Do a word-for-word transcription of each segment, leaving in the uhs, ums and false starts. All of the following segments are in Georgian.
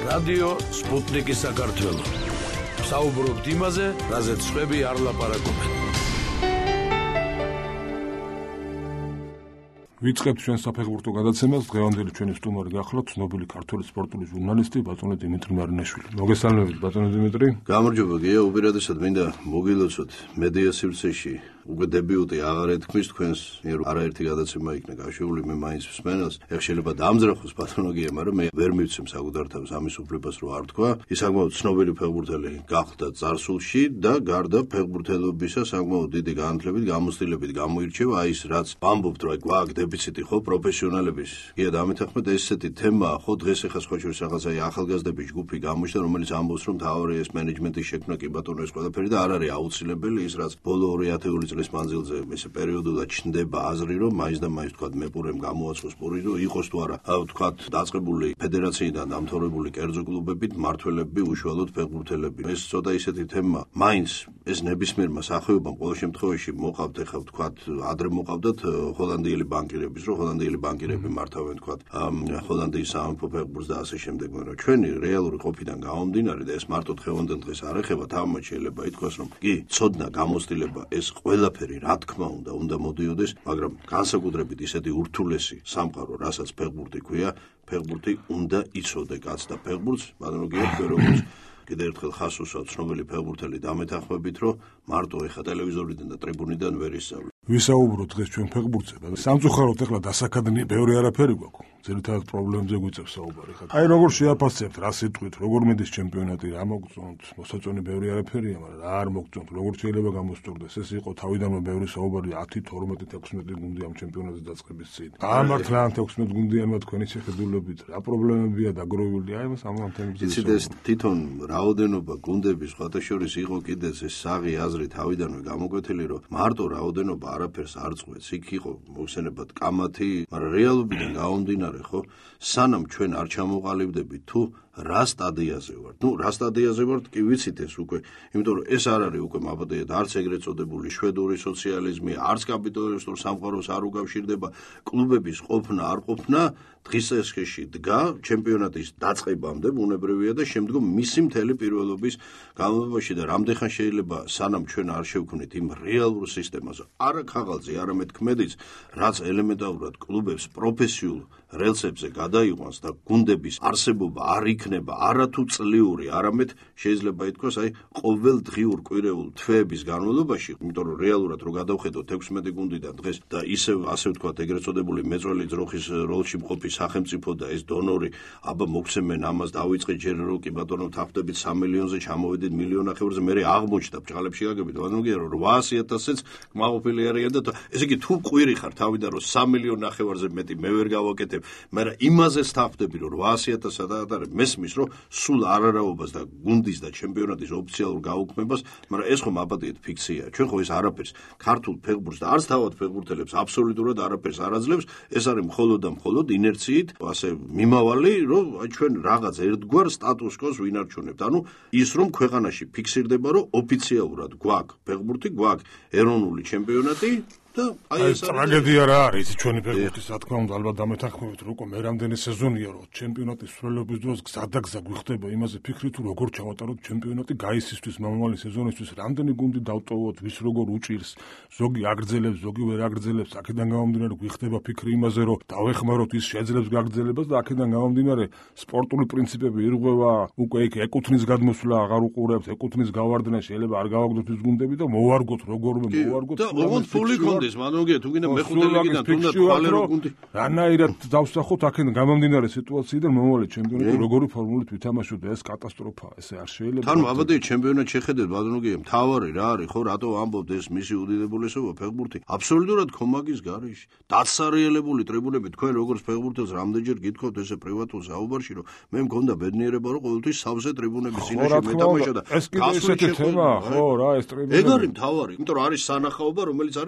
რადიო სპუტნიკი საქართველო. საუბრობთ იმაზე, რაზეც სხვები არ ლაპარაკობენ. ვიწყებთ ჩვენ საფეხბურთო გადაცემას. დღევანდელი ჩვენი სტუმარი გახლავთ ცნობილი ქართველი სპორტული ჟურნალისტი ბატონო დიმიტრი მარინაშვილი. მოგესალმებით ბატონო დიმიტრი. გამარჯობა გია, უპირატესად მინდა მოგილოცოთ მედია სივრცეში. უკვე დებიუტი აღარ ეთქმის თქვენს მიერ არაერთი გადაცემა იქნა გაშვებული, მე მაინც მსმენელს. ეხლა შეიძლება დაამძრახოს ბატონო გია, მაგრამ მე ვერ მივცემ საკუთარ თავს ამის უფლებას რო არ თქვა. ის საკმაოდ ცნობილი ფეხბურთელი გახდა წარსულში და გარდა ფეხბურთელობისა საკმაოდ დიდი განათლებით, გამოცდილებით გამოირჩევა. აი ეს რაც ვამბობთ, რომ გვაქვს დეფიციტი ხო პროფესიონალების. გია დამეთანხმეთ ესეთი თემაა ხო დღეს ეხლა სხვა შორის რაღაცა ახალგაზრდების ჯგუფი გამოჩნდა, რომელიც ამბობს, რომ თავარი ეს მენეჯმენტის შექმნა კი ბატონო ეს ყველაფერი და არ არის აუცილებელი ის რაც ბოლო ორი ათეული წლის მანძილზე ესე პერიოდულად ჩნდება აზრი, რომ მაინც და მაინც თქვა მეპურემ გამოაცხოს პური, რომ იყოს თუ არა თქვა დაწყებული ფედერაციიდან დამთავრებული კერძო კლუბებით მმართველები უშუალოდ ფეხბურთელები. ეს ცოტა ისეთი თემა მაინც ეს ნებისმიერმა სახეობამ ყოველ შემთხვევაში მოყავთ ეხლა თქვა ადრე მოყავდათ ჰოლანდიელი ბანკირების, რომ ჰოლანდიელი ბანკირები მართავენ თქვა ჰოლანდიის სამეფო ფეხბურთს და ასე შემდეგ, მაგრამ ჩვენი რეალური ყოფიდან გამომდინარე და ეს მარტო დღევანდელ დღეს არ ეხება, თამამად შეიძლება ითქვას, რომ კი ცოდნა გამოცდილება ეს ყველაფერი რა თქმა უნდა უნდა მოდიოდეს, მაგრამ განსაკუთრებით ისეთი ურთულესი სამყარო, რასაც ფეხბურთი ქვია, ფეხბურთი უნდა იცოდე კაც და ფეხბურთს, მაგრამ გიერთვე როგორც კიდევ ერთხელ ხას უსვამთ ცნობილი ფეხბურთელი დამეთანხმებით, რომ მარტო ეხა ტელევიზორიდან და ტრიბუნიდან ვერ ისწავლე. ვისაუბროთ დღეს ჩვენ ფეხბურთზე. სამწუხაროდ ეხლა დასაკადნი ბევრი არაფერი გვაქვს. ძირითადად პრობლემებზე გვიწევს საუბარი. აი როგორ შეაფასებთ, რა სიტყვით, როგორ მედის ჩემპიონატი, რა მოგწონთ? მოსაწონი ბევრი არაფერია, მაგრამ რა არ მოგწონთ? როგორ შეიძლება გამოსწორდეს? ეს იყო თავიდანვე ბევრი საუბარი ათი, თორმეტი, თექვსმეტი გუნდი ამ ჩემპიონატის დაწყების წინ. გაამართლა ამ თექვსმეტ გუნდიანმა თქვენი შეხედულებით, რა პრობლემებია დაგროვილი? აი მას ამ თემებზე. იცით ეს თვითონ რაოდენობა გუნდების სხვათა შორის იყო კიდეც ეს საღი აზრი თავიდანვე გამოკვეთილი, რომ მარტო რაოდენობა არაფერს არ წყვეტს. იქ იყო მოხსენებად კამათი, მაგრამ რეალობიდან გამომდინარე ხო, სანამ ჩვენ არ ჩამოყალიბდებით თუ რა სტადიაზე ვართ. ნუ რა სტადიაზე ვართ კი ვიცით ეს უკვე, იმიტომ რომ ეს არ არის უკვე მაბადეად არც ეგრეთ წოდებული შვედური სოციალიზმი, არც კაპიტალისტურ სამყაროს არ უკავშირდება კლუბების ყოფნა არ ყოფნა, დღის ესქეში დგა ჩემპიონატის დაწყებამდე ბუნებრივია და შემდგომ მისი მთელი პირველობის განმავლობაში და რამდენხან შეიძლება სანამ ჩვენ არ შევქმნით იმ რეალურ სისტემას, არა ქაღალდზე, არამედ ქმედიც, რაც ელემენტარულად კლუბებს პროფესიულ რელსებზე გადაიყვანს და გუნდების არსებობა არ იქნება არათუ წლიური, არამედ შეიძლება ითქვას, აი ყოველდღიურ კვირეულ თვეების განმავლობაში, იმიტომ რომ რეალურად რო გადავხედოთ თექვსმეტი გუნდიდან დღეს და ისევ ასე ვთქვათ, ეგრეთ წოდებული მეწველი ძროხის როლში მყოფი სახელმწიფო და ეს დონორი, აბა მოგცემენ ამას დავიწყეთ ჯერ რო კი ბატონო თახდებით სამი მილიონზე ჩამოვედით მილიონ ნახევრზე, მე აღმოჩნდა ბჭყალებში გაგებით, ბატონო რომ რვაასი ათასიც კმაყოფილი არიან და ესე იგი თუ ყვირი ხარ თავიდან რომ სამი მილიონ ნახევარზე მეტი მე ვერ გავაკეთებ, მაგრამ იმაზე სტაფდები რომ რვაასი ათასი და მესმის რომ სულ არარაობას და გუნდის და ჩემპიონატის ოფიციალურ გაუქმებას, მაგრამ ეს ხომ აბადიეთ ფიქციაა. ჩვენ ხო ეს არაფერს ქართულ ფეხბურთს და არც თავად ფეხბურთელებს აბსოლუტურად არაფერს არ აძლევს, ეს არის მხოლოდ და მხოლოდ ინერციით, ასე მიმავალი, რომ ჩვენ რაღაც ერთგვარ სტატუს კოს ვინარჩუნებთ. ანუ ის რომ ქვეყანაში ფიქსირდება, რომ ოფიციალურად გვაქვს ფეხბურთი, გვაქვს ეროვნული ჩემპიონატი და აი ეს ტრაგედია რა არის ჩვენი ფეხბურთის, რა თქმა უნდა, ალბათ დამეთანხმებით, რომ უკვე მე რამდენი სეზონია, რომ ჩემპიონატის სრულების დროს გზადაგზა გვიხდება იმაზე ფიქრი, თუ როგორ ჩავატაროთ ჩემპიონატი გაისისთვის, მომავალი სეზონისთვის, რამდენი გუნდი დავტოვოთ, ვის როგორ უჭირს, ზოგი აგრძელებს, ზოგი ვერ აგრძელებს, აქედან გამომდინარე გვიხდება ფიქრი იმაზე, რომ დავეხმაროთ ის შეძლებს გაგრძელებას და აქედან გამომდინარე სპორტული პრინციპები ირღვევა, უკვე იქ ეკუთვნის გადმოსვლა აღარ უყურებთ, ეკუთვნის გავარდნა შეიძლება არ გავაგდოთ ის გუნდები და მოვარგოთ როგორმე მოვარგოთ და ოღონდ ფული კონდეს მანოგე თუ გინდა მეხუთე ლიგიდან თუნდაც ხვალერო გუნდი რანაირად დავსახოთ აქედან გამომდინარე სიტუაციიდან მომავალი ჩემპიონატი როგორი ფორმულით ვითამაშოთ ეს კატასტროფაა, ესე არ შეიძლება. თან აბადე ჩემპიონატ შეხედეთ ბატონოგე, მთავარი რა არის ხო, რატო ამბობთ ეს მისი უდიდებულესობა ფეხბურთი? აბსოლუტურად კომაგის გარეშე. დაცარიელებული ტრიბუნები, თქვენ როგორც ფეხბურთელს რამდენჯერ გითხოვთ ესე პრივატულ საუბარში, რომ მე მქონდა ბედნიერება, რომ ყოველთვის სავსე ტრიბუნების წინაშე მეტამაშა და ეს კიდე ესეთი თემაა, ხო რა ეს ტრიბუნები. ეგ არის მთავარი, იმიტომ რომ არის სანახაობა, რომელიც არის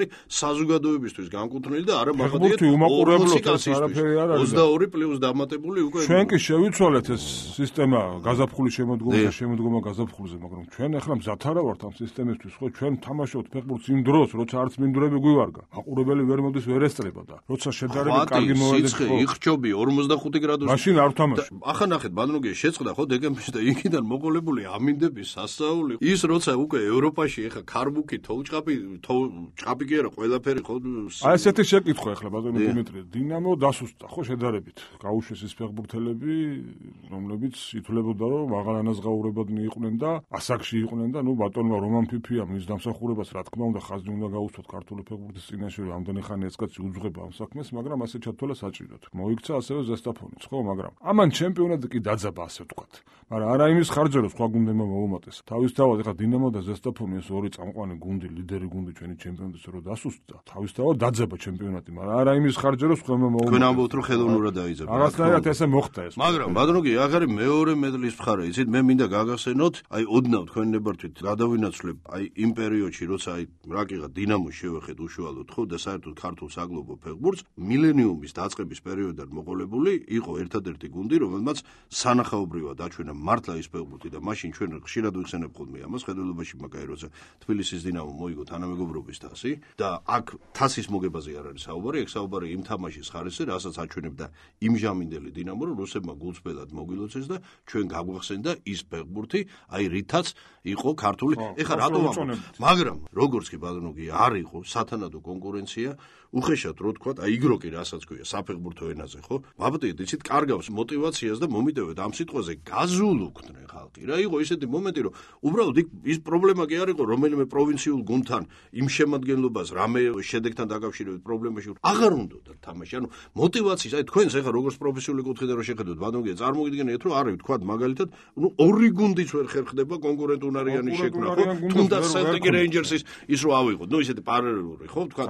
საზოგადოებისთვის განკუთვნილი და არა მაგალითად უმაყურებლობთ ეს არაფერი არ არის. ოცდაორი პლუს დამატებული უკვე ჩვენ კი შევიცვალეთ ეს სისტემა გაზაფხული შემოდგომა და შემოდგომა გაზაფხულზე, მაგრამ ჩვენ ახლა მზად არა ვართ ამ სისტემისთვის, ხო ჩვენ თამაშობთ ფეხბურთს იმ დროს, როცა არც მინდვრები გვივარგა. მაყურებელი ვერ მოდის ვერ ესწრება და როცა შედარებით კარგი მოედეს ხო იხჭობი ორმოცდახუთი გრადუსი. მაშინ არ ვთამაშობ. ახლა ნახეთ ბანრუგი შეწყდა ხო დეკემბერში და იქიდან მოყოლებული ამინდების სასწაული. ის როცა უკვე ევროპაში ახლა ქარბუქი, თოუჭყაპი, ჭყაპი კი არა ყველაფერი ხო. აი ესეთი შეკითხვა ახლა ბატონო დიმიტრი. დინამო დასუსტა ხო შედარებით. გაუშვეს ის ფეხბურთელები, რომლებიც ითვლებოდა რომ მაღალანაზღაურებადნი იყვნენ და ასაკში იყვნენ და ნუ ბატონმა რომან ფიფია მის დამსახურებას რა თქმა უნდა ხაზი უნდა გაუსვათ ქართული ფეხბურთის წინაშე რომ ამდენი ხანი ეს კაცი უძღვება ამ საქმეს, მაგრამ ასე ჩათვალა საჭიროდ. მოიქცა ასევე ზესტაფონიც, ხო, მაგრამ ამან ჩემპიონატი კი დაძაბა ასე ვთქვათ. მაგრამ არა იმის ხარჯზე რომ სხვა გუნდებმა მოუმატეს. თავისთავად ეხლა დინამო და ზესტაფონი ეს ორი წამყვანი გუნდი, ლიდერი გუნდი ჩვენი ჩემპიონატის რო დასუსტდა, თავისთავად დაძაბა ჩემპიონატი, მაგრამ არა იმის ხარჯზე რომ სხვამა მოუმატეს. თქვენ ამბობთ რომ ხელოვნურად დაიძაბა. არასდროულად ესე მოხდა ეს. მაგრამ ბადროგი აღარი მეორე მედლის მხარე, იცით, მე მინდა გაგახსენოთ, აი ოდნავ თქვენ ნებართვით გადავინაცვლებ აი იმ პერიოდში, როცა აი რაკიღა დინამოს შევეხეთ უშუალოდ, ხო და საერთოდ ქართულ საგლობო ფეხბურთს, მილენიუმის დაწყების პერიოდიდან მოყოლებული იყო ერთადერთი გუნდი, რომელმაც სანახაობრივად აჩვენა მართლა ის ფეხბურთი და მაშინ ჩვენ ხშირად ვიხსენებ ხოლმე ამას ხედველობაში მაგარი როცა თბილისის დინამო მოიგო თანამეგობრობის თასი და აქ თასის მოგებაზე არ არის საუბარი, ეგ საუბარი იმ თამაშის ხარისზე, რასაც აჩვენებდა იმჟამინდელი დინამო, რომ რუსებმა გულწრფელად მოგილოცეს და ჩვენ გაგვახსენდა ის ფეხბურთი, აი რითაც იყო ქართული. ეხლა რატო ვამბობ? მაგრამ როგორც კი ბატონოგი არ იყო სათანადო კონკურენცია, უხეშად რო თქვა, აი იგროკი რასაც ქვია საფეხბურთო ენაზე, ხო? ვაბტიეთ, იცით, კარგავს მოტივაციას და მომიტევეთ ამ სიტყვაზე გაზულუქდნენ ხალხი. რა იყო ისეთი მომენტი, რომ უბრალოდ იქ ის პრობლემა კი არ იყო რომელიმე პროვინციულ გუნდთან იმ შემადგენლობას რამე შედეგთან დაკავშირებით პრობლემაში აღარ უნდოდა თამაში. ანუ მოტივაციის, აი თქვენს ეხლა როგორც პროფესიული კუთხიდან რო შეხედოთ, ბატონო, წარმოგიდგენიათ, რომ არის თქვა მაგალითად, ნუ ორი გუნდიც ვერ ხერხდება კონკურენტუნარიანი შექმნა, ხო? თუნდაც Celtic Rangers-ის ის რო ავიღოთ, ნუ ისეთი პარალელური, ხო, თქვა,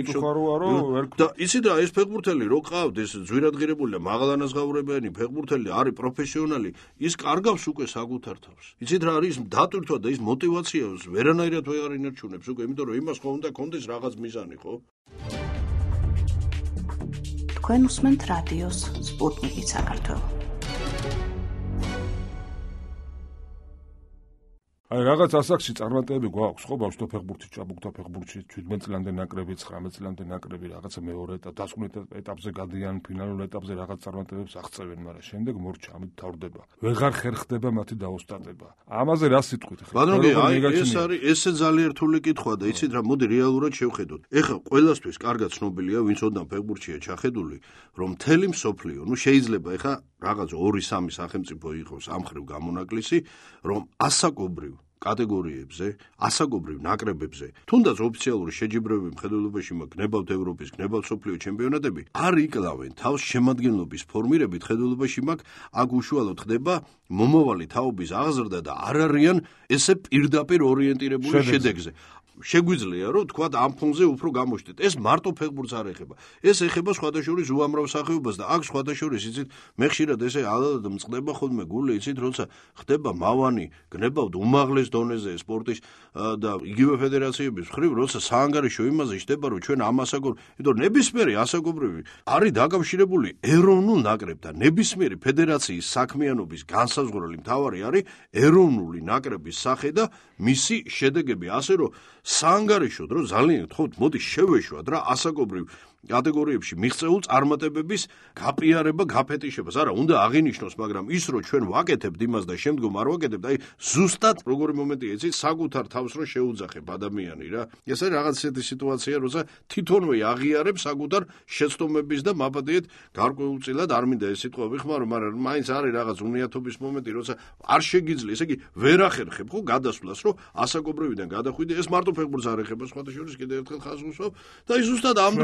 და იცით რა, ეს ფეხბურთელი რო ყავთ, ეს ძვირადღირებული და მაღალანაზღაურებიანი ფეხბურთელი არის პროფესიონალი, ის კარგავს უკვე საკუთარ თავს. იცით რა არის დატვირთვა და ის მოტივაციას ვერანაირად ვეღარ ინარჩუნებს უკვე, იმიტომ რომ იმას ხო უნდა კონდეს რაღაც მიზანი, ხო? თქვენ უსმენთ რადიოს სპუტნიკი საქართველო. აი რაღაც ასაკში წარმატებები გვაქვს ხო ბავშვთა ფეხბურთში, ჭაბუკთა ფეხბურთში, შვიდმეტ წლამდე ნაკრები, ცხრამეტ წლამდე ნაკრები, რაღაცა მეორე ეტაპ, დასკვნით ეტაპზე გადიან, ფინალურ ეტაპზე რაღაც წარმატებებს აღწევენ, მაგრამ შემდეგ მორჩა ამით თავდება. ვეღარ ხერხდება მათი დაოსტატება. ამაზე რა სიტყვით ხე? ბატონო, აი ეს არის ესე ძალიან რთული კითხვა და იცით რა, მოდი რეალურად შევხედოთ. ეხლა ყველასთვის კარგად ცნობილია, ვინც ოდნავ ფეხბურთშია ჩახედული, რომ მთელი მსოფლიო, ნუ შეიძლება ეხლა რაღაც ორი სამი სახელმწიფო იყოს ამ ხრივ გამონაკლისი, რომ ასაკობრივ კატეგორიებზე, ასაკობრივ ნაკრებებზე, თუნდაც ოფიციალური შეჯიბრებები მხედველობაში მაგნებავთ ევროპის, გნებავთ მსოფლიო ჩემპიონატები, არ იკლავენ თავს შემადგენლობის ფორმირებით მხედველობაში მაგ აქ უშუალოდ ხდება მომავალი თაობის აღზრდა და არ არიან ესე პირდაპირ ორიენტირებული შედეგზე. შეგვიძლია რომ თქვა ამ ფონზე უფრო გამოჩნდეთ. ეს მარტო ფეხბურთს არ ეხება. ეს ეხება სხვადასხვა უამრავ სახეობას და აქ სხვადასხვა იცით, მე ხშირად ესე ალად მწყდება ხოლმე გული, იცით, როცა ხდება მავანი, გნებავთ უმაღლეს დონეზე სპორტის და იგივე ფედერაციების მხრივ, როცა საანგარიშო იმაზე ხდება, რომ ჩვენ ამ ასაკობრივ, იმიტომ ნებისმიერი ასაკობრივი არის დაკავშირებული ეროვნულ ნაკრებთან. ნებისმიერი ფედერაციის საქმიანობის განსაზღვრელი მთავარი არის ეროვნული ნაკრების სახე და მისი შედეგები, ასე რომ საანგარიშო დრო ძალიან გთხოვთ, მოდი შევეშვათ რა ასაკობრივ კატეგორიებში მიღწეულ წარმატებების გაპიარება, გაფეტიშებას. არა, უნდა აღინიშნოს, მაგრამ ის რომ ჩვენ ვაკეთებთ იმას და შემდგომ არ ვაკეთებთ, აი ზუსტად როგორი მომენტია, იცი, საკუთარ თავს რო შეუძახებ ადამიანი რა. ეს არის რაღაც ისეთი სიტუაცია, როცა თვითონვე აღიარებს საკუთარ შეცდომების და მაპატიეთ გარკვეულწილად არ მინდა ეს სიტყვა ვიხმარო, მაგრამ მაინც არის რაღაც უნიათობის მომენტი, როცა არ შეგიძლია, ესე იგი ვერ ახერხებ ხო გადასვლას, რომ ასაკობრივიდან გადახვიდე, ეს მარტო ფეხბურთს არ ეხება, სხვათა შორის კიდევ ერთხელ ხაზს ვუსვამ და ის ზუსტად ამ დროს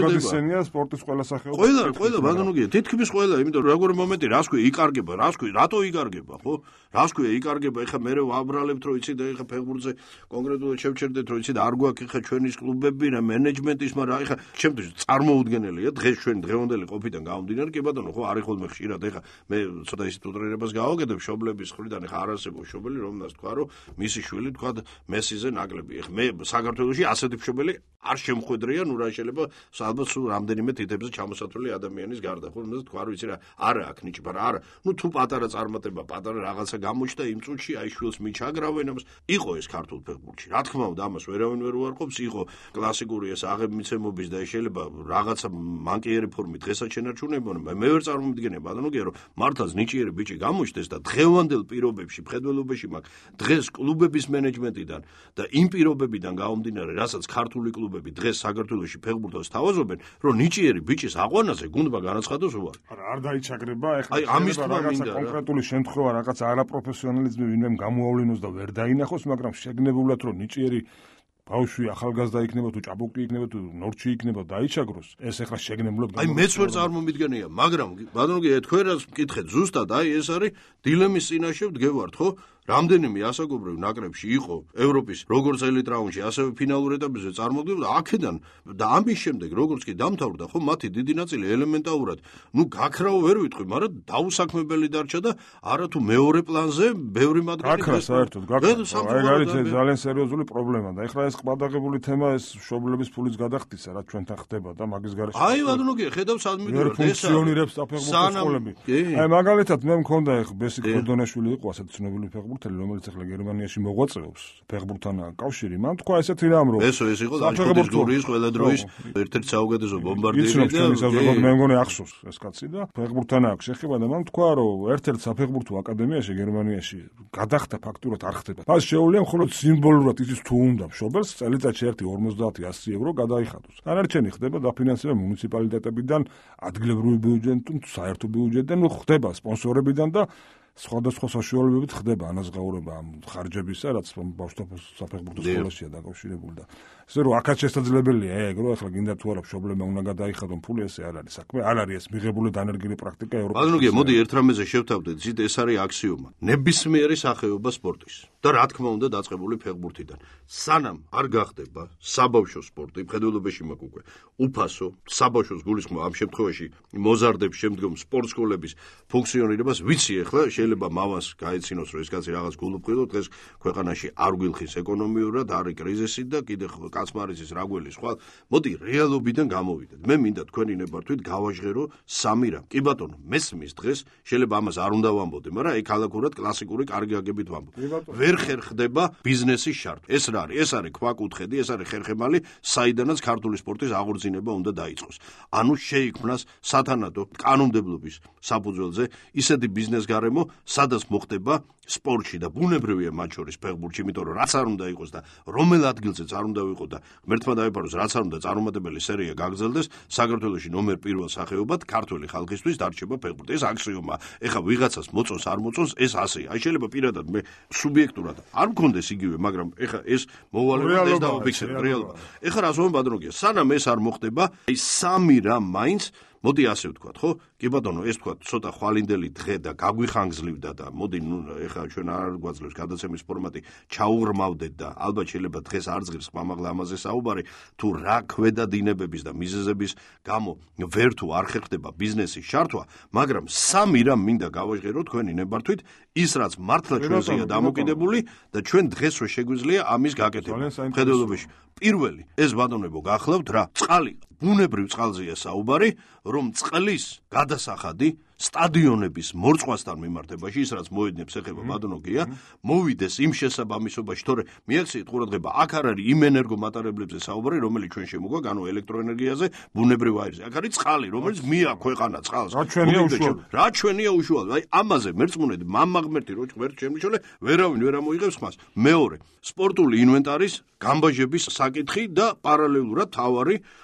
გაუგებისენია სპორტის ყველა სახეობა. ყველა, ყველა ბატონო, თითქმის ყველა, იმიტომ რომ როგორი მომენტი, რას ქვია, იკარგება, რას ქვია, რატო იკარგება, ხო? რას ქვია, იკარგება, ეხა მე ვაბრალებთ, რომ იცი და ეხა ფეხბურთზე კონკრეტულად შევჩერდეთ, რომ იცი და არ გვაქვს ეხა ჩვენის კლუბები, რა მენეჯმენტის, მაგრამ ეხა ჩემთვის წარმოუდგენელია დღეს ჩვენ დღევანდელი ყოფიდან გამომდინარე, კი ბატონო, ხო, არის ხოლმე ხშირად ეხა მე ცოტა ის უტრირებას გავაკეთებ შობლების ხრიდან, ეხა არ არსებობს შობელი, რომელსაც თქვა, რომ მისი შვილი თქვა მესიზე ნაკლები. ეხა მე საქართველოში ასეთი მშობელი არ შემხვედრია, ნუ რა შეიძლება ალბათ სულ რამდენიმე თითებზე ჩამოსათვლილი ადამიანის გარდა, ხო, რომელსაც თქვა, რომ იცი რა, არა აქ ნიჭი, მაგრამ არა. ნუ თუ პატარა წარმატება, პატარა რაღაცა გამოჩნდა იმ წუთში, აი შვილს მიჩაგრავენ, იყო ეს ქართულ ფეხბურთში. რა თქმა უნდა, ამას ვერავინ ვერ უარყოფს, იყო კლასიკური ეს აღებმიცემობის და შეიძლება რაღაცა მანკიერი ფორმით დღესაც შენარჩუნებონ, მე ვერ წარმოვიდგენია ბატონო, რომ მართლაც ნიჭიერი ბიჭი გამოჩნდეს და დღევანდელ პირობებში, მხედველობაში მაქვს დღეს კლუბების მენეჯმენტიდან და იმ პირობებიდან გამომდინარე, რასაც ქართული კლუბები დღეს საქართველოში ფეხბურთს თავაზობენ, რომ ნიჭიერი ბიჭის აყვანაზე გუნდმა განაცხადოს უარი. არა, არ დაიჩაგრება, ეხლა აი ამის თქმა რაღაცა კონკრეტული შემთხვევა, რაღაც არაპროფესიონალიზმი ვინმე გამოავლინოს და ვერ დაინახოს, მაგრამ შეგნებულად რომ ნიჭიერი ბავშვი ახალგაზრდა იქნება თუ ჭაბუკი იქნება თუ ნორჩი იქნება დაიჩაგროს, ეს ეხლა შეგნებულად აი მეც ვერ წარმომიდგენია, მაგრამ ბატონო, თქვენ რაც მკითხეთ ზუსტად, აი ეს არის დილემის წინაშე ვდგევართ, ხო? რამდენიმე ასაკობრივ ნაკრებში იყო ევროპის როგორც ელიტ რაუნდში, ასევე ფინალურ ეტაპზე წარმოდგება და აქედან და ამის შემდეგ როგორც კი დამთავრდა, ხო, მათი დიდი ნაწილი ელემენტარულად, ნუ გაქრაო ვერ ვიტყვი, მაგრამ დაუსაქმებელი დარჩა და არა თუ მეორე პლანზე ბევრი მათგანი გაქრა საერთოდ, გაქრა. აი არის ძალიან სერიოზული პრობლემა და ეხლა ეს ყბადაღებული თემა ეს მშობლების ფულის გადახდისა, რა ჩვენთან ხდება და მაგის გარეშე. აი ბატონო, კი ხედავ სადმიდევართ ეს ფუნქციონირებს საფეხბურთო სკოლები. აი მაგალითად მე მქონდა ეხლა ბესიკ გოდონაშვილი იყო ასეთ ცნობილი ფეხბურთელი, რომელიც ახლა გერმანიაში მოღვაწეობს ფეხბურთთან კავშირი. მან თქვა ესეთი რამ, რომ ესო ეს იყო საფეხბურთის გურიის ყველა დროის ერთ-ერთი საუკეთესო ბომბარდირი და მე მგონი ახსოვს ეს კაცი და ფეხბურთთან აქვს შეხება და მან თქვა, რომ ერთ-ერთ საფეხბურთო აკადემიაში გერმანიაში გადახდა ფაქტურად არ ხდება. მას შეუძლია მხოლოდ სიმბოლურად იცის თუ უნდა მშობელს წელიწადში ერთი ორმოცდაათი ასი ევრო გადაიხადოს. დანარჩენი ხდება დაფინანსება მუნიციპალიტეტებიდან, ადგილობრივი ბიუჯეტიდან, საერთო ბიუჯეტიდან, ნუ ხდება სპონსორებიდან და სხვადასხვა საშუალებებით ხდება ანაზღაურება ამ ხარჯებისა, რაც ბავშვთა საფეხბურთო სკოლაშია დაკავშირებული და ესე რომ აქაც შესაძლებელია ეგ რომ ახლა გინდა თუ არა მშობლებმა უნდა გადაიხადონ ფული, ესე არ არის საქმე, არ არის ეს მიღებული დანერგილი პრაქტიკა ევროპაში. ბატონო, მოდი ერთ რამეზე შევთავდეთ, ზით ეს არის აქსიომა. ნებისმიერი სახეობა სპორტის და რა თქმა უნდა დაწყებული ფეხბურთიდან. სანამ არ გახდება საბავშვო სპორტი, მხედველობაში მაქვს უკვე უფასო, საბავშვოს გულისხმობა ამ შემთხვევაში მოზარდებს შემდგომ სპორტ სკოლების ფუნქციონირებას, ვიცი ახლა შეიძლება მამას გაეცინოს, რომ ეს კაცი რაღაც გულუბრყვილო, დღეს ქვეყანაში არ გვილხის ეკონომიურად, არის კრიზისი და კიდე კაცმარიცის რაგველი სხვა. მოდი რეალობიდან გამოვიდეთ. მე მინდა თქვენი ნებართვით გავაჟღერო სამი რამ. კი ბატონო, მესმის დღეს შეიძლება ამას არ უნდა ვამბოდე, მაგრამ ეგ ქალაქურად კლასიკური კარგი აგებით ვამბობ. ვერ ხერხდება ბიზნესის შარტო. ეს რა არის? ეს არის ქვაკუთხედი, ეს არის ხერხემალი, საიდანაც ქართული სპორტის აღორძინება უნდა დაიწყოს. ანუ შეიქმნას სათანადო კანონმდებლობის საფუძველზე ისეთი ბიზნეს გარემო, სადაც მოხდება სპორტში და ბუნებრივია მათ შორის ფეხბურთში, იმიტომ რომ რაც არ უნდა იყოს და რომელ ადგილზეც არ უნდა ვიყო და ღმერთმა დაიფაროს, რაც არ უნდა წარუმატებელი სერია გაგრძელდეს, საქართველოში ნომერ პირველ სახეობად ქართული ხალხისთვის დარჩება ფეხბურთი. ეს აქსიომა. ეხა ვიღაცას მოწონს არ მოწონს, ეს ასე. აი შეიძლება პირადად მე სუბიექტურად არ მქონდეს იგივე, მაგრამ ეხა ეს მოვალეობა ეს დავფიქსირებ რეალობა. ეხა რას ვამბობ ბატონო, სანამ ეს არ მოხდება, აი სამი რამ მაინც მოდი ასე ვთქვათ, ხო? კი ბატონო, ეს თქვა ცოტა ხვალინდელი დღე და გაგვიხანგძლივდა და მოდი ნუ ეხლა ჩვენ არ გვაძლევს გადაცემის ფორმატი ჩაუღრმავდეთ და ალბათ შეიძლება დღეს არ ზღირს ხმამაღლა ამაზე საუბარი, თუ რა ქვედა დინებების და მიზეზების გამო ვერ თუ არ ხერხდება ბიზნესის შარტვა, მაგრამ სამი რამ მინდა გავაჟღერო თქვენი ნებართვით, ის რაც მართლა ჩვენზეა დამოკიდებული და ჩვენ დღეს რო შეგვიძლია ამის გაკეთება. მხედველობაში პირველი ეს ბატონებო გახლავთ რა? წყალი. ბუნებრივ წყალზეა საუბარი, რომ წყლის გადასახადი სტადიონების მორწყვასთან მიმართებაში, ის რაც მოედნებს ეხება ბატონო გია, მოვიდეს იმ შესაბამისობაში, თორე მიაქციეთ ყურადღება, აქ არ არის იმ ენერგომატარებლებზე საუბარი, რომელიც ჩვენ შემოგვაქვს, ანუ ელექტროენერგიაზე, ბუნებრივ აირზე. აქ არის წყალი, რომელიც მია ქვეყანა წყალს. რა ჩვენია უშუალოდ? რა ჩვენია უშუალოდ? აი ამაზე მერწმუნედ მამა ღმერთი რო ღმერთი შემიჩოლე, ვერავინ ვერ ამოიღებს ხმას. მეორე, სპორტული ინვენტარის გამბაჟების საკითხი და პარალელურად თავარი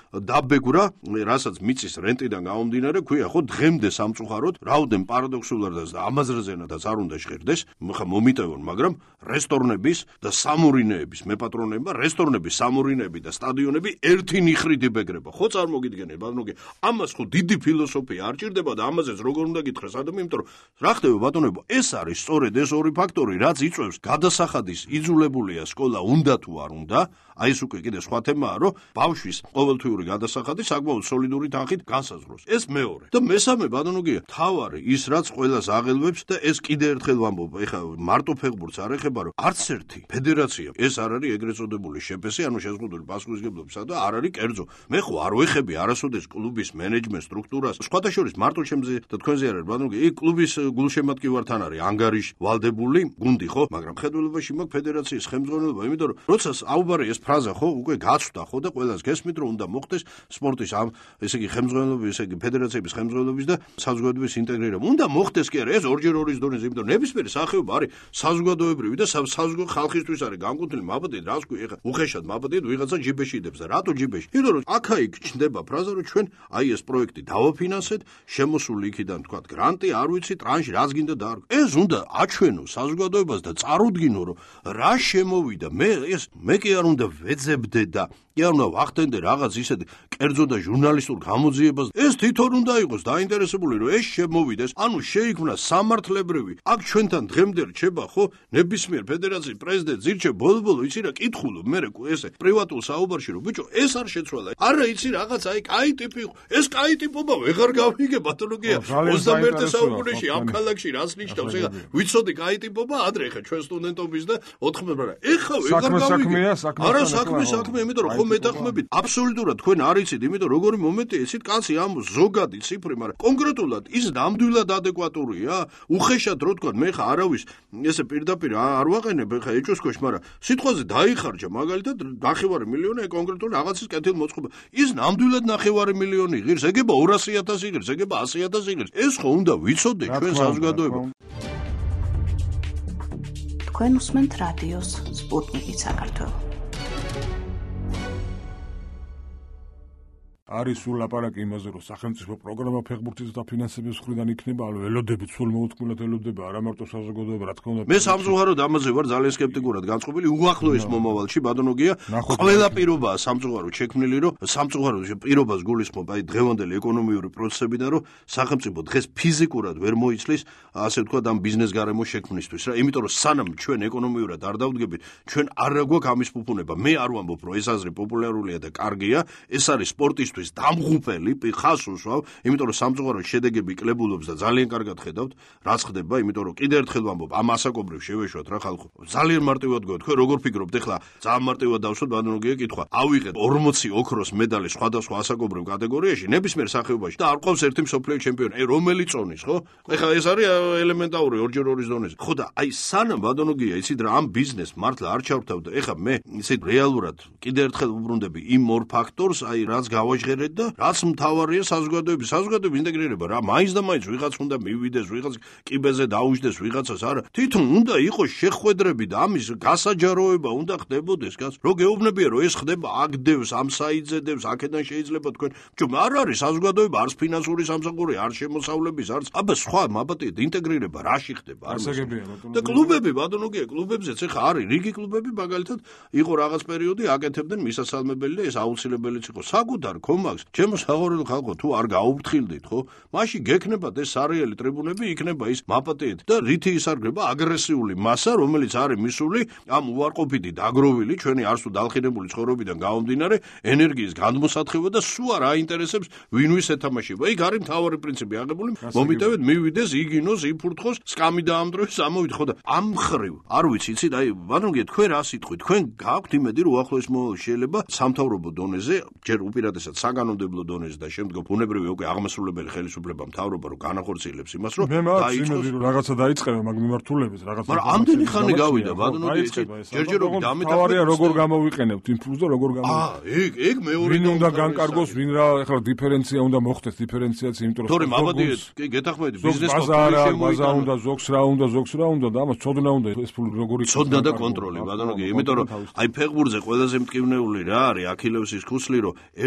დაბეგვრა, რასაც მიწის რენტიდან გამომდინარე, ქვია ხო დღემდე სამწუხაროდ, რაოდენ პარადოქსულად და ამაზრზენადაც არ უნდა შეერდეს, ხა მომიტევონ, მაგრამ რესტორნების და სამურინეების მეპატრონებმა, რესტორნების, სამურინეები და სტადიონები ერთი ნიხრით იბეგრება. ხო წარმოგიდგენთ, ბატონო, ამას ხო დიდი ფილოსოფია არ ჭირდება და ამაზეც როგორ უნდა გითხრას ადამიანი, იმიტომ რომ რა ხდება ბატონებო, ეს არის სწორედ ეს ორი ფაქტორი, რაც იწვევს გადასახადის იძულებულია სკოლა უნდა თუ არ უნდა, აი ეს უკვე კიდე სხვა თემაა, რომ ბავშვის ყოველთვიური გადასახადი საკმაოდ სოლიდური თანხით განსაზღვროს. ეს მეორე. და მესამე ბატონო გია, თავარი ის რაც ყველას აღელვებს და ეს კიდე ერთხელ ვამბობ, ეხა მარტო ფეხბურთს არ ეხება, რომ არც ერთი ფედერაცია ეს არ არის ეგრეთ წოდებული შეფესი, ანუ შეზღუდული პასუხისმგებლობისა და არ არის კერძო. მე ხო არ ვეხები არასოდეს კლუბის მენეჯმენტ სტრუქტურას, სხვათა შორის მარტო ჩემზე და თქვენზე არ არის ბატონო, იქ კლუბის გულშემატკივართან არის ანგარიში ვალდებული გუნდი, ხო, მაგრამ ხედველობაში მაქვს ფედერაციის ხელმძღვანელობა, იმიტომ რომ როცა აუბარე ეს ფრაზა ხო უკვე გაცვდა ხო და ყველას გესმით რომ უნდა მოხდეს სპორტის ამ ესე იგი ხელმძღვანელობის, ესე იგი ფედერაციების ხელმძღვანელობის და საზოგადოების ინტეგრირება. უნდა მოხდეს კი არა ეს ორჯერ ორის დონეზე, იმიტომ რომ ნებისმიერი სახეობა არის საზოგადოებრივი და საზოგადო ხალხისთვის არის განკუთვნილი მაბადით, რას ქვია ეხა უხეშად მაბადით ვიღაცა ჯიბეში იდებს და რატო ჯიბეში? იმიტომ რომ აქა-იქ ჩნდება ფრაზა რომ ჩვენ აი ეს პროექტი დავაფინანსეთ, შემოსული იქიდან თქვა გრანტი, არ ვიცი, ტრანში, რაც გინდა და არ. ეს უნდა აჩვენო საზოგადოებას და წარუდგინო რომ რა შემოვიდა. მე ეს მე კი არ უნდა ვეძებდე და კი არ უნდა ვახდენდე რაღაც ისეთ კერძო და ჟურნალისტურ გამოძიებას. ეს თვითონ უნდა იყოს დაინტერესებული რომ ეს შემოვიდეს. ანუ შეიქმნა სამართლებრივი. აქ ჩვენთან დღემდე რჩება ხო ნებისმიერ ფედერაციის პრეზიდენტს ირჩევ ბოლო-ბოლო იცი რა კითხულობ მე ესე პრივატულ საუბარში რომ ბიჭო ეს არ შეცვალა. არა იცი რაღაც აი კაი ტიპი ეს კაი ტიპობა ვეღარ გავიგე ბატონო გია ოცდამეერთე საუკუნეში ამ ქალაქში რას ნიშნავს ეხა ვიცოდი კაი ტიპობა ადრე ეხა ჩვენ სტუდენტობის და ოთხმე მაგრამ ეხა ვეღარ გავიგე. არა საქმე საქმე იმიტომ რომ მეტახმებით აბსოლუტურად თქვენ არ იცით, იმიტომ როგორი მომენტია ისიც კაცი ამ ზოგადი ციფრი, მაგრამ კონკრეტულად ის ნამდვილად ადეკვატურია? უხეშად რო თქვა, მე ხა არავის ესე პირდაპირ არ ვაყენებ ხა ეჭვს ქვეშ, მაგრამ სიტყვაზე დაიხარჯა მაგალითად ნახევარი მილიონი კონკრეტულ რაღაცის კეთილმოწყობა. ის ნამდვილად ნახევარი მილიონი ღირს, ეგება ორასი ათასი ღირს, ეგება ასი ათასი ღირს. ეს ხო უნდა ვიცოდე ჩვენ საზოგადოება. თქვენ უსმენთ რადიოს სპუტნიკი საქართველო. არის სულ ლაპარაკი იმაზე, რომ სახელმწიფო პროგრამა ფეხბურთის დაფინანსების მხრიდან იქნება, ანუ ელოდებით სულ მოუთმულად ელოდება, არა მარტო საზოგადოება, რა თქმა უნდა. მე სამწუხაროდ ამაზე ვარ ძალიან სკეპტიკურად განწყობილი, უახლოეს მომავალში ბატონო გია, ყველა პირობაა სამწუხაროდ შექმნილი, რომ სამწუხაროდ პირობას გულისხმობ აი დღევანდელი ეკონომიური პროცესებიდან, რომ სახელმწიფო დღეს ფიზიკურად ვერ მოიცლის, ასე ვთქვათ, ამ ბიზნეს გარემოს შექმნისთვის რა, იმიტომ რომ სანამ ჩვენ ეკონომიურად არ დავდგებით, ჩვენ არ გვაქვს ამის ფუფუნება. მე არ ვამბობ, რომ ეს აზრი პოპულარულია და კარგია, ეს არის სპორტის დამღუპელი ხას უსვავ, იმიტომ რომ სამწუხაროდ შედეგები კლებულობს და ძალიან კარგად ხედავთ, რაც ხდება, იმიტომ რომ კიდევ ერთხელ ვამბობ, ამ ასაკობრივ შევეშვათ რა ხალხო. ძალიან მარტივად გქონდ, თქვენ როგორ ფიქრობთ, ეხლა ძალიან მარტივად დავსვათ ბატონო გია კითხვა. ავიღეთ ორმოცი ოქროს მედალი სხვადასხვა ასაკობრივ კატეგორიაში, ნებისმიერ სახეობაში და არ ყავს ერთი მსოფლიო ჩემპიონი. აი რომელი წონის, ხო? ეხლა ეს არის ელემენტარული ორჯერ ორის დონეზე. ხო და აი სანამ ბატონო გია იცით რა ამ ბიზნეს მართლა არ ჩავთავდა, ეხლა მე ისეთ რეალურად კიდევ ერთხელ უბრუნდები იმ ორ ფაქტორს, აი რაც გავაჟ და რაც მთავარია საზოგადოების საზოგადოების ინტეგრირება რა მაინც და მაინც ვიღაც უნდა მივიდეს ვიღაც კიბეზე დაუჯდეს ვიღაცას არა თვითონ უნდა იყოს შეხვედრები და ამის გასაჯაროება უნდა ხდებოდეს გას რო გეუბნებია რომ ეს ხდება აგდევს ამ საიტზე დევს აქედან შეიძლება თქვენ ჯომ არ არის საზოგადოება არც ფინანსური სამსახური არ შემოსავლების არც აბა სხვა მაბატიეთ ინტეგრირება რაში ხდება არ და კლუბები ბატონო გია კლუბებზეც ეხა არის რიგი კლუბები მაგალითად იყო რაღაც პერიოდი აკეთებდნენ მისასალმებელი და ეს აუცილებელიც იყო საკუთარ კომაკს ჩემო საყოველთო ხალხო თუ არ გაუფრთხილდით ხო მაშინ გექნებათ ეს სარიელი ტრიბუნები იქნება ის მაპატიეთ და რითი ისარგება აგრესიული მასა რომელიც არის მისული ამ უარყოფითი დაგროვილი ჩვენი არსო დალხინებული ცხოვრებიდან გამომდინარე ენერგიის განმოსათხება და სულ არ აინტერესებს ვინ ვის ეთამაშება იქ არის მთავარი პრინციპი აღებული მომიტევეთ მივიდეს იგინოს იფურთხოს სკამი დაამტვრევს ამოვით ხო და ამ ხრივ არ ვიცი იცით აი ბანონგე თქვენ რა სიტყვით თქვენ გაქვთ იმედი რომ უახლოეს მომავალში შეიძლება სამთავრობო დონეზე ჯერ უპირატესად საგანონმდებლო დონეზე და შემდგომ ბუნებრივი უკვე აღმასრულებელი ხელისუფლება მთავრობა რომ განახორციელებს იმას რომ დაიწყოს რაღაცა დაიწყება მაგ მიმართულებით რაღაცა მაგრამ ამდენი ხანი გავიდა ბატონო ჯერჯერობით დამეთახმებით როგორ გამოვიყენებთ იმპულსს და როგორ გამო აა ეგ ეგ მეორე ვინ უნდა განკარგოს ვინ რა ეხლა დიფერენცია უნდა მოხდეს დიფერენციაცია იმიტომ რომ თორემ აბადიეთ კი გეთახმებით ბიზნეს ბაზა უნდა ზოგს რა უნდა ზოგს რა უნდა და ამას ცოდნა უნდა ეს ფული როგორ იქნება ცოდნა და კონტროლი ბატონო იმიტომ რომ აი ფეხბურთზე ყველაზე მტკივნეული რა არის აქილევსის ქუსლი რომ ერთის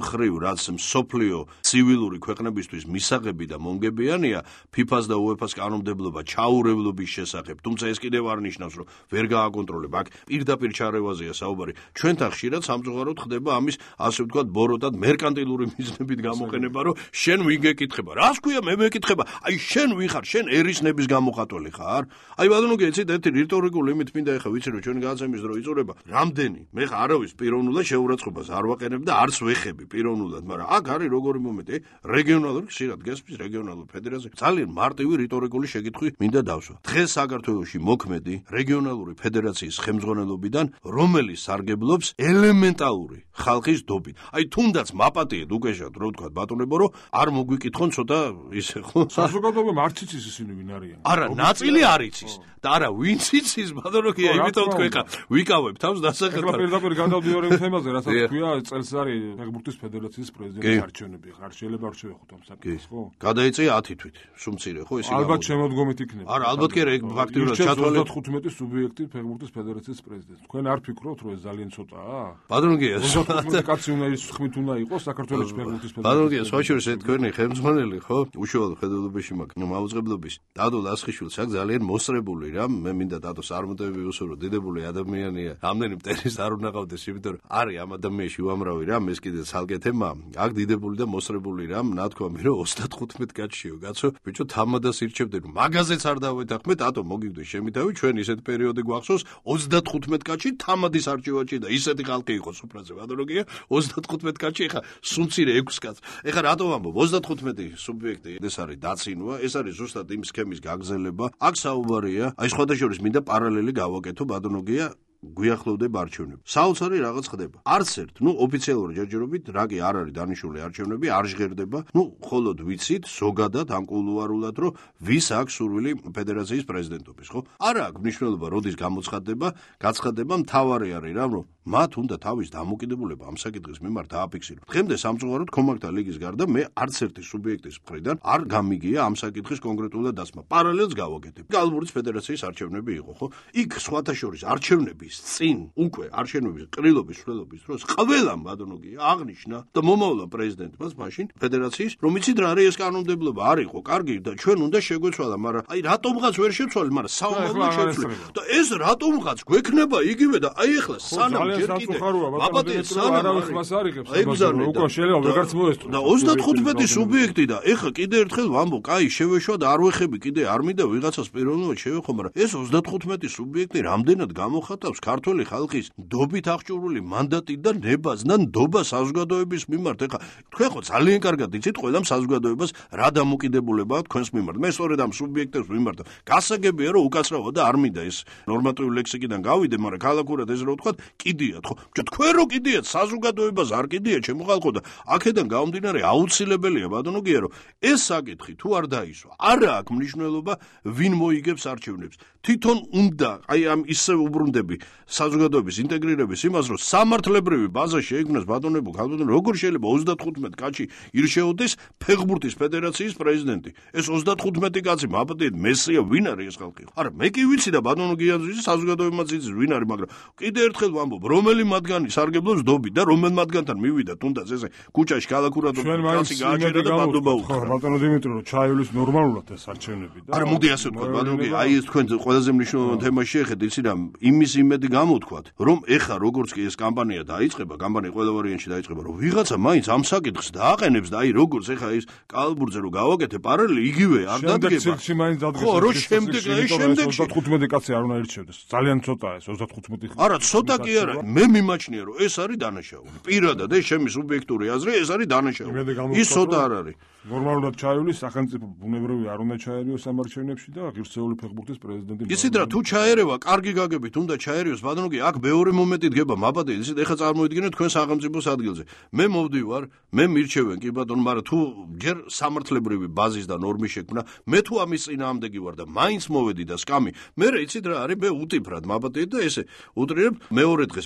მხრივ რაც მსოფლიო ცივილური ქვეყნებისთვის მისაღები და მომგებიანია ფიფას და უეფას კანონმდებლობა ჩაურევლობის შესახებ, თუმცა ეს კიდევ არ ნიშნავს, რომ ვერ გააკონტროლებ. აქ პირდაპირ ჩარევაზეა საუბარი. ჩვენთან ხშირად სამწუხაროდ ხდება ამის ასე ვთქვათ ბოროტად მერკანტილური მიზნებით გამოყენება, რომ შენ ვინ გეკითხება. რას ქვია მე მეკითხება? აი შენ ვინ ხარ? შენ ერისნების გამოხატველი ხარ? აი ბატონო გეცით ერთი რიტორიკული იმით მინდა ეხა ვიცი რომ ჩვენი განაცემის დრო იწურება. რამდენი? მე ხა არავის პიროვნულად შეურაცხყოფას არ ვაყენებ და არც ვეხები პიროვნულად, მაგრამ აქ არის როგორი მომენტი, რეგიონალური ხშირად გესმის რეგიონალური ფედერაცია. ძალიან მარტივი რიტორიკული შეკითხვი მინდა დავსვა. დღეს საქართველოში მოქმედი რეგიონალური ფედერაციის ხელმძღვანელობიდან რომელი სარგებლობს ელემენტალური ხალხის დობით. აი თუნდაც მაპატიეთ უკეშად რო ვთქვა ბატონებო რომ არ მოგვიკითხონ ცოტა ისე ხო? საზოგადოება არ იცის ისინი ვინ არიან. არა, ნაწილი არ იცის და არა ვინც იცის ბატონო კი იმიტომ თქვენ ხა ვიკავებ თავს დასახელდა. ეხლა პირდაპირ გადავდივარ იმ თემაზე, რასაც თქვია წელს არის ფეხბურთის ფედერაციის პრეზიდენტის არჩევნები. ხარ შეიძლება არ შევეხოთ ამ საკითხს, ხო? გადაიწია ათი თვით, სუმცირე ხო ისე. ალბათ შემოდგომით იქნება. არა, ალბათ კი არა, ეგ ფაქტიურად ჩათვალე ოცდათხუთმეტი სუბიექტი ფეხბურთის ფედერაციის პრეზიდენტი. თქვენ არ ფიქრობთ, რომ ეს ძალიან ცოტაა? ბატონო კი ოცდათხუთმეტი კაცი უნდა ის ხმით უნდა იყოს საქართველოს ფეხბურთის ფედერაციის. ბატონო კი სხვაშორის ეს თქვენი ხელმძღვანელი ხო? უშუალო ხედულობაში მაქვს მაუწყებლობის. დადო ლასხიშვილს აქ ძალიან მოსწრებული რა. მე მინდა დადოს არ მომდები უსურო დიდებული ადამიანია. ამდენი მტერის არ უნდა ყავდეს, იმიტომ რომ არის ამ ადამიანში უამრავი რა, ეს კიდე ცალკე თემა. აქ დიდებული და მოსწრებული რა, ნათქვამი რომ ოცდათხუთმეტი კაცშიო, კაცო, ბიჭო თამადას ირჩევდნენ. მაგაზეც არ დავეთანხმეთ, ატო მოგივდე შემითავი, ჩვენ ისეთ პერიოდი გვახსოვს ოცდათხუთმეტი კაცი თამადის არჩევაში და ისეთი ხალხი იყო სუფრაზე, ბატონო გია, ოცდათხუთმეტი კაცი, ეხა სუნცირე ექვს კაც. ეხა რატომ ამბობ ოცდათხუთმეტი სუბიექტი, ეს არის დაცინვა, ეს არის ზუსტად იმ სქემის გაგრძელება. აქ საუბარია, აი სხვადასხვა მინდა პარალელი გავაკეთო, ბატონო გია გვიახლოვდება არჩევნები. საოცარი რაღაც ხდება. არც ერთ, ნუ ოფიციალური ჯერჯერობით, რა კი არ არის დანიშნული არჩევნები, არ ჟღერდება. ნუ მხოლოდ ვიცით ზოგადად ამ კულუარულად, რომ ვის აქვს სურვილი ფედერაციის პრეზიდენტობის, ხო? არა აქვს მნიშვნელობა, როდის გამოცხადდება, გაცხადდება, მთავარი არის რა, რომ მათ უნდა თავის დამოკიდებულება ამ საკითხის მიმართ დააფიქსირონ. დღემდე სამწუხაროდ კომაკთა ლიგის გარდა მე არც ერთი სუბიექტის მხრიდან არ გამიგია ამ საკითხის კონკრეტულად დასმა. პარალელს გავაკეთებ. გალბურთის ფედერაციის არჩევნები იყო, ხო? იქ სხვათა შორის არჩევნები წინ უკვე არჩევნების ყრილობის სრულობის დროს ყველამ ბატონო გია აღნიშნა და მომავლა პრეზიდენტმაც მაშინ ფედერაციის რომ იცით რა არის ეს კანონმდებლობა არ იყო კარგი და ჩვენ უნდა შეგვეცვალა მაგრამ აი რატომღაც ვერ შევცვალეთ მაგრამ საომარმა შევცვალეთ და ეს რატომღაც გვექნება იგივე და აი ახლა სანამ ჯერ კიდე აბატონო სანამ არავის მას არ იღებს უკვე შეიძლება ვეღარც მოესწრო და ოცდათხუთმეტი სუბიექტი და ეხლა კიდე ერთხელ ვამბო კაი შევეშვა და არ ვეხები კიდე არ მინდა ვიღაცას პიროვნულად შევეხო მაგრამ ეს ოცდათხუთმეტი სუბიექტი რამდენად გამოხატავს ქართული ხალხის დობით აღჭურვილი მანდატი და ნებას და ნდობა საზოგადოების მიმართ. ეხლა თქვენ ხო ძალიან კარგად იცით ყველამ საზოგადოებას რა დამოკიდებულება აქვს თქვენს მიმართ. მე სწორედ ამ სუბიექტებს მიმართ გასაგებია რომ უკაცრავად და არ მინდა ეს ნორმატიული ლექსიკიდან გავიდე, მაგრამ ქალაქურად ეს რო ვთქვათ, კიდიათ ხო? თქვენ რო კიდიათ საზოგადოებას არ კიდიათ ჩემო ხალხო და აქედან გამომდინარე აუცილებელია ბატონო გია რომ ეს საკითხი თუ არ დაისვა, არა აქვს მნიშვნელობა ვინ მოიგებს არჩევნებს. თვითონ უნდა აი ამ ისე უბრუნდები საზოგადოების ინტეგრირების იმას, რომ სამართლებრივი ბაზა შეიქმნას ბატონებო, ხალხო, როგორ შეიძლება ოცდათხუთმეტი კაცი ირჩეოდეს ფეხბურთის ფედერაციის პრეზიდენტი. ეს ოცდათხუთმეტი კაცი მაპატიეთ მესია ვინ არის ეს ხალხი? არა, მე კი ვიცი და ბატონო გიაზრის საზოგადოებაც იცის ვინ არის, მაგრამ კიდე ერთხელ ვამბობ, რომელი მათგანი სარგებლობს დობით და რომელ მათგანთან მივიდა თუნდაც ესე ქუჩაში ქალაქურად კაცი გააჩერა და ბანდობა უთხრა. ბატონო დიმიტრო, რომ ჩაივლის ნორმალურად ეს არჩევნები და არა, მოდი ასე ვთქვა, ბატონო კი, აი ეს თქვენ ყველაზე მნიშვნელოვანი თემა შეეხეთ, იცი რა, იმის იმედი გამოთქვათ, რომ ეხა როგორც კი ეს კამპანია დაიწყება, კამპანია ყველა ვარიანტში დაიწყება, რომ ვიღაცა მაინც ამ საკითხს დააყენებს და აი როგორც ეხა ეს კალბურთზე რო გავაკეთე პარალელი იგივე არ დადგება. ხო, რო შემდეგ აი შემდეგში ოცდათხუთმეტი კაცი არ უნდა ირჩევდეს. ძალიან ცოტაა ეს ოცდათხუთმეტი. არა, ცოტა კი არა. მე მიმაჩნია რომ ეს არის დანაშაული. პირადად ეს ჩემი სუბიექტური აზრი, ეს არის დანაშაული. ის ცოტა არ არის. ნორმალურად ჩაივლის სახელმწიფო ბუნებრივი არ უნდა ჩაერიოს ამ არჩევნებში და ღირსეული ფეხბურთის პრეზიდენტი. იცით რა, თუ ჩაერევა, კარგი გაგებით, უნდა ჩაერიოს, ბატონო კი, აქ მეორე მომენტი დგება, მაბადე, იცით, ეხლა წარმოიდგინეთ თქვენ სახელმწიფოს ადგილზე. მე მოვდივარ, მე მირჩევენ კი ბატონო, მაგრამ თუ ჯერ სამართლებრივი ბაზის და ნორმის შექმნა, მე თუ ამის წინააღმდეგი ვარ და მაინც მოვედი და სკამი, მე იცით რა არის, მე უტიფრად მაბადე და ესე უტრირებ მეორე დღეს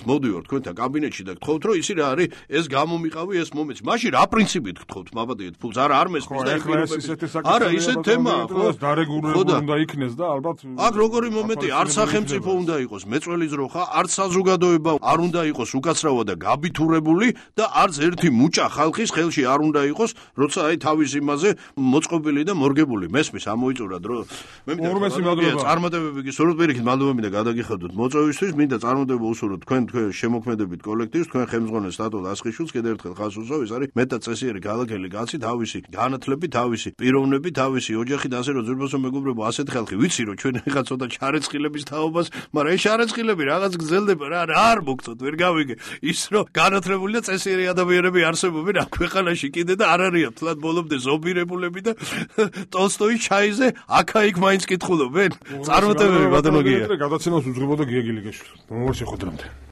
მოდივარ თქვენთან კაბინეტში და გთხოვთ რომ ისი რა არის ეს გამომიყავი ეს მომეც მაშინ რა პრინციპით გთხოვთ მაბადეთ ფულს არა არ მესმის და არა ისეთ თემაა ხო დარეგულირებული უნდა იქნეს და ალბათ აქ როგორი მომენტი არ სახელმწიფო უნდა იყოს მეწველი ძროხა არც საზოგადოება არ უნდა იყოს უკაცრავა და გაბითურებული და არც ერთი მუჭა ხალხის ხელში არ უნდა იყოს როცა აი თავის იმაზე მოწყობილი და მორგებული მესმის ამოიწურა დრო მე მინდა წარმატებები კი სრულად პირიქით მადლობა მინდა გადაგიხადოთ მოწვევისთვის მინდა წარმატება უსურვოთ თქვენ თქვენ შემოქმედებით კოლექტივს თქვენ ხელმძღვანელ სტატუს ასხიშვილს კიდევ ერთხელ ხას უსვამს ეს არის მეტად წესიერი ქალაქელი კაცი თავისი განათლებით თავისი პიროვნებით თავისი ოჯახით ასე რომ ზურბასო მეგობრებო ასეთ ხალხი ვიცი რომ ჩვენ ეხა ცოტა ჩარეცხილების თაობას მაგრამ ეს ჩარეცხილები რაღაც გრძელდება რა რა არ მოგწოთ ვერ გავიგე ის რომ განათლებული და წესიერი ადამიანები არსებობენ ამ ქვეყანაში კიდე და არ არიან თლად ბოლომდე ზობირებულები და ტოლსტოის ჩაიზე აქა-იქ მაინც კითხულობენ წარმატებები ბატონო გია გადაცემას უძღვებოდა გია გილიგაშვილი მომავალ შეხვედრამდე